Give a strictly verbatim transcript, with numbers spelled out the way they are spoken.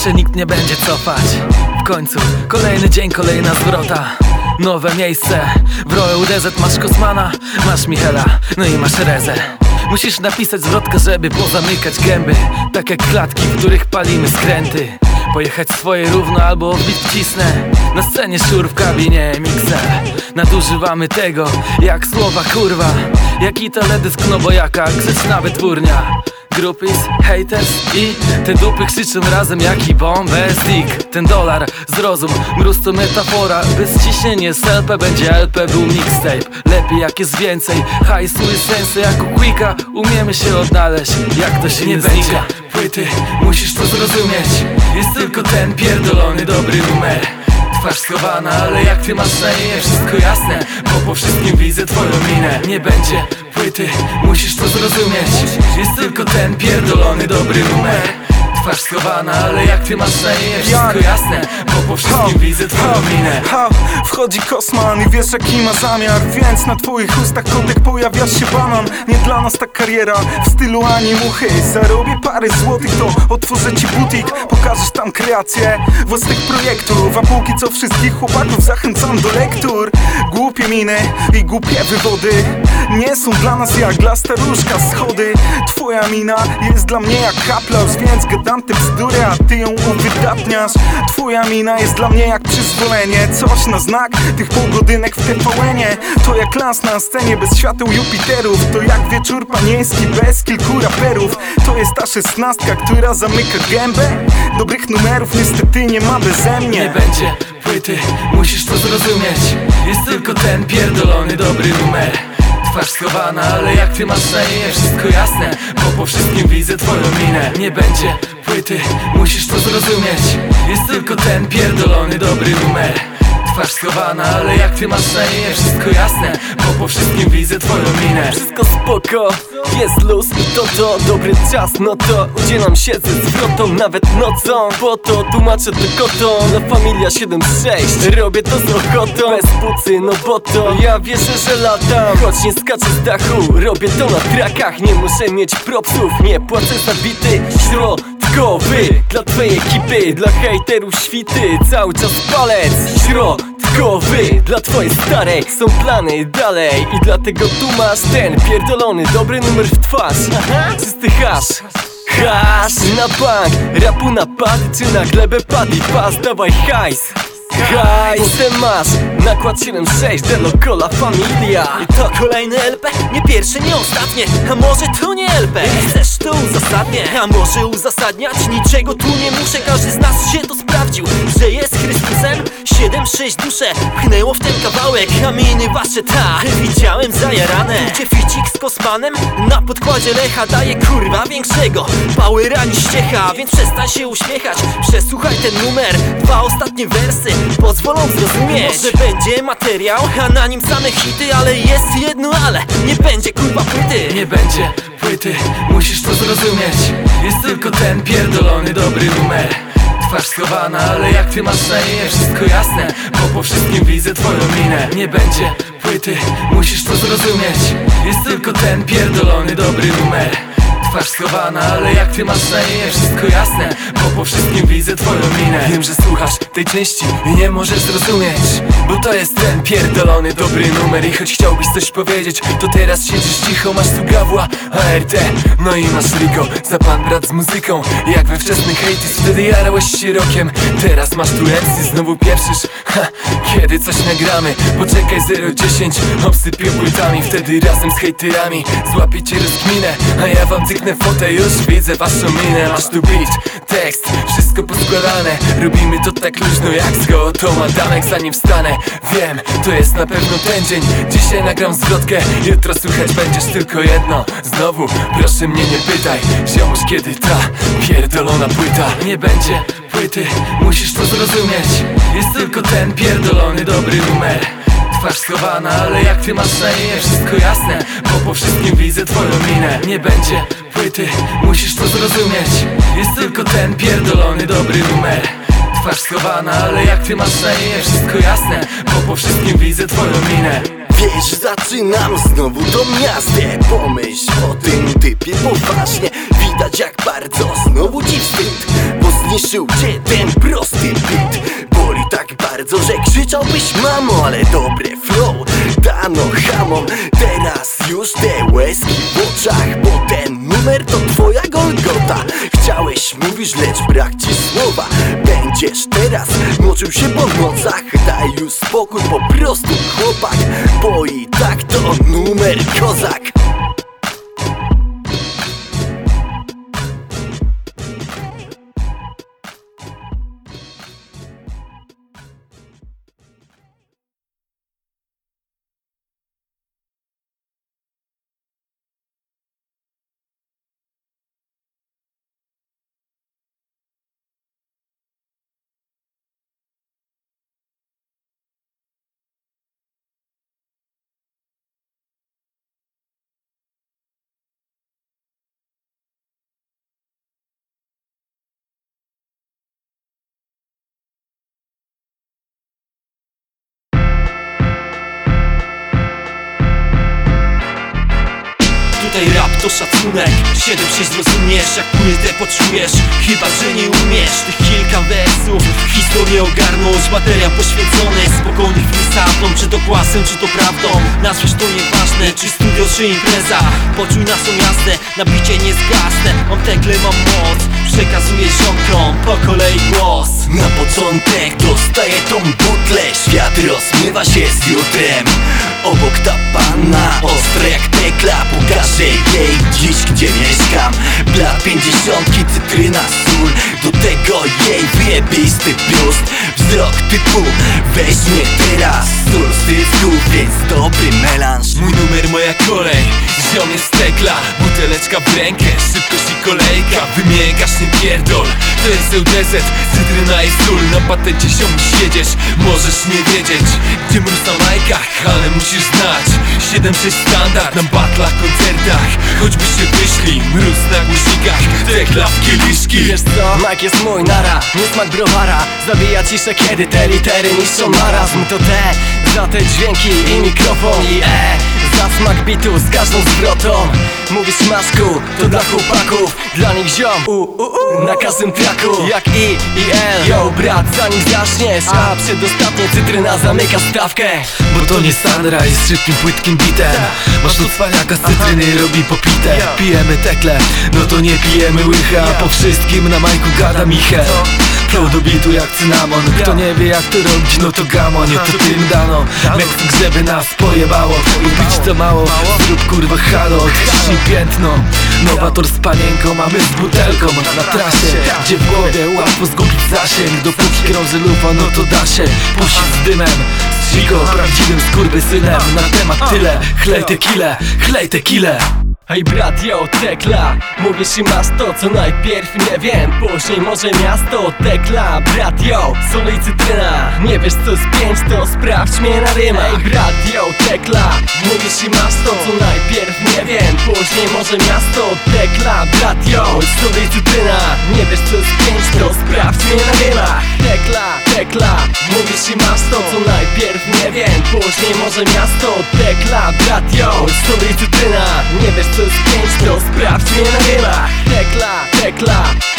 się nikt nie będzie cofać. W końcu kolejny dzień, kolejna zwrota. Nowe miejsce, w Royal Desert masz Kosmana, masz Michela, no i masz Rezę. Musisz napisać zwrotkę, żeby pozamykać gęby, tak jak klatki, w których palimy skręty. Pojechać swoje równo albo odbić wcisnę. Na scenie szur, w kabinie miksel. Nadużywamy tego jak słowa kurwa, jak i teledysk, no bo jaka grzeczna wytwórnia. Groupies, haters i te dupy krzyczą razem jak i bombę stick. Ten dolar, zrozum, mróz to metafora. Bez ciśnienia z L P będzie L P, był mixtape. Lepiej jak jest więcej, hajsu i sensy. Jak u Quicka umiemy się odnaleźć, jak to się nie będzie płyty, musisz to zrozumieć. Jest tylko ten pierdolony dobry numer. Twarz schowana, ale jak ty masz na imię, wszystko jasne, bo po wszystkim widzę twoją minę. Nie będzie płyty, musisz to zrozumieć. Jest tylko ten pierdolony dobry numer. Twarz schowana, ale jak ty masz na imię, wszystko jasne, bo po wszystkim widzę twoją minę. Wchodzi Kosman i wiesz jaki ma zamiar, więc na twoich ustach kotek pojawia się banan. Nie dla nas ta kariera w stylu ani muchy. Zarobię parę złotych, to otworzę ci butik. Pokażesz tam kreację własnych projektów, a póki co wszystkich chłopaków zachęcam do lektur. Głupie miny i głupie wywody nie są dla nas jak dla staruszka schody. Twoja mina jest dla mnie jak aplauz, więc gadam te bzdury, a ty ją uwydatniasz. Twoja mina jest dla mnie jak przyzwolenie, coś na znak tych półgodynek w T V N-ie. To jak las na scenie bez świateł Jupiterów. To jak wieczór panieński bez kilku raperów. To jest ta szesnastka, która zamyka gębę. Dobrych numerów niestety nie ma beze mnie. Nie będzie płyty, musisz to zrozumieć. Jest tylko ten pierdolony dobry numer. Twarz schowana, ale jak ty masz na imię, wszystko jasne, bo po wszystkim widzę twoją minę. Nie będzie płyty, musisz to zrozumieć. Jest tylko ten pierdolony dobry numer. Twarz schowana, ale jak ty masz na imię, wszystko jasne, bo po wszystkim widzę twoją minę. Wszystko spoko, jest luz i to to dobry czas, no to udzielam się ze zwrotą nawet nocą. Po to tłumaczę to kotą, na Familia siedem sześć robię to z ochotą, bez pucy, no bo to ja wierzę, że latam, choć nie skaczę z dachu. Robię to na trakach, nie muszę mieć propsów, nie płacę za bity. Środkowy dla twojej ekipy, dla hejterów świty, cały czas palec. Środkowy dla twojej starej, są plany dalej i dlatego tu masz ten pierdolony dobry numer w twarz. Czysty hasz, hasz na bank, rapu na pad czy na glebę pad i pas, dawaj hajs. Hajs, potem masz nakład siedem sześć, Delo Cola Familia. I to kolejny L P, nie pierwsze, nie ostatnie. A może to nie L P? Chcesz to uzasadnię, a może uzasadniać? Niczego tu nie muszę, każdy z nas się to sprawdził, że jest Chrystusem. Siedem sześć dusze pchnęło w ten kawałek, a miny wasze ta widziałem zajarane. Gdzie ficik z Kosmanem na podkładzie Lecha daje kurwa większego powera niż ściecha, więc przestań się uśmiechać. Przesłuchaj ten numer, dwa ostatnie wersy pozwolą zrozumieć. Może będzie materiał, a na nim same hity, ale jest jedno ale, nie będzie kurwa płyty. Nie będzie płyty, musisz to zrozumieć. Jest tylko ten pierdolony dobry numer. Twarz schowana, ale jak ty masz na imię, wszystko jasne, bo po wszystkim widzę twoją minę. Nie będzie płyty, musisz to zrozumieć. Jest tylko ten pierdolony dobry numer. Twarz schowana, ale jak ty masz na imię, wszystko jasne, bo po wszystkim widzę twoją minę. Wiem, że słuchasz tej części i nie możesz zrozumieć, bo to jest ten pierdolony dobry numer. I choć chciałbyś coś powiedzieć, to teraz siedzisz cicho, masz tu gawła, A R T, no i masz Rico, za pan brat z muzyką. Jak we wczesnych hejtis, wtedy jarałeś się rokiem. Teraz masz tu M C, znowu pieprzysz, ha, kiedy coś nagramy. Poczekaj zero dziesięć, obsypię płytami, wtedy razem z hejterami złapię cię rozkminę, a ja wam cyknę fotę, już widzę waszą minę. Masz tu beat, tekst, wszystko poskładane. Robimy to tak luźno jak z gołotą Adamek, zanim wstanę. Wiem, to jest na pewno ten dzień. Dzisiaj nagram zwrotkę, jutro słuchać będziesz tylko jedno. Znowu, proszę mnie nie pytaj, ziomuś, kiedy ta pierdolona płyta. Nie będzie płyty, musisz to zrozumieć. Jest tylko ten pierdolony dobry numer. Twarz schowana, ale jak ty masz na imię, wszystko jasne, bo po wszystkim widzę twoją minę. Nie będzie płyty, musisz to zrozumieć. Jest tylko ten pierdolony dobry numer. Twarz schowana, ale jak ty masz na imię, wszystko jasne, bo po wszystkim widzę twoją minę. Wiesz, zaczynam znowu tą miastę. Pomyśl o tym typie poważnie. Widać jak bardzo znowu ci wstyd, bo zniszczył cię ten prosty beat. Boli tak bardzo, że krzyczałbyś mamo, ale dobre flow dano hamom. Teraz już te łezki w oczach, bo ten numer to twoja Golgota. Chciałeś, mówisz, lecz brak ci słowa. Będziesz teraz moczył się po nocach. Daj już spokój, po prostu chłopak, bo i tak to numer kozak. Tutaj rap to szacunek, siedem sześć zrozumiesz, jak płytę poczujesz. Chyba, że nie umiesz tych kilka wersów historię ogarnąć, materia poświęcony spokojnych chwil saplą, czy to głasem, czy to prawdą. Nazwiesz to nieważne, czy studio, czy impreza. Poczuj naszą jazdę, na bicie nie zgasnę. Mam tekle, mam moc, przekazuję ziomkom po kolei głos. Na początek dostaję tą butlę. Świat rozmywa się z jutrem. Obok ta panna, ostra jak tekla. Pokażę jej dziś, gdzie mieszkam. Blat pięćdziesiątki, cytryna, sól. Do tego jej wyjebisty biust. Wzrok typu weź mnie teraz. Sól z dysków, więc dobry melanż. Mój numer, moja kolej, ziom jest tekla. Buteleczka w rękę, szybkość i kolejka. Wymiękasz, nie pierdol, to jest L D Z. Cytryna i sól, na patencie ziom siedziesz. Możesz nie wiedzieć, gdzie mróz na majkach, ale musisz znać siedem sześć standard na batlach, koncertach. Choćby się wyszli, mróz na głośnikach, tekla w kieliszki. Wiesz co? Mak jest mój, nara, nie smak browara. Zabija ciszę, kiedy te litery niszczą marazm. To te, za te dźwięki i mikrofon i e za smak bitu z każdą zwrotą. Mówisz maszku, to dla chłopaków, dla nich ziom u, u, u. Na każdym traku, jak I i L. Yo brat, zanim zaczniesz, a przedostatnie cytryna zamyka stawkę. Bo to nie Sandra jest szybkim, płytkim bitem. Masz tu cwaniaka z cytryny, robi popite. Pijemy tekle, no to nie pijemy łycha. Po wszystkim na majku gada Michel. Flow do bitu jak cynamon. Kto nie wie jak to robić, no to gamonie. To tym dano Meksyk, żeby nas pojebało. Upić to mało, zrób kurwa halo. Odciśnij piętno, nowator z panienką, mamy z butelką na trasie, gdzie w głowie łatwo zgubić zasięg. Dopóki krąży lufa, no to da się puścić z dymem. Z Chico, prawdziwym skurwysynem. Na temat tyle, chlej tequilę, chlej tequilę. Hej brat, yo, tekla. Mówisz i masz to, co najpierw nie wiem. Później może miasto, tekla. Brat, yo, sól i cytryna. Nie wiesz co z pięć, to sprawdź mnie na rymach. Hej brat, yo, tekla. Mówisz i masz to, co najpierw nie wiem. Później może miasto, tekla. Brat, yo, sól i cytryna. Nie wiesz co z pięć, to sprawdź mnie na rymach. Tekla, tekla. Mówisz i masz to, co najpierw nie wiem. Później może miasto, tekla. Brat, yo, sól i cytryna. Nie wiesz co z pięć, to sprawdź mnie na rymach. Tekla, tekla.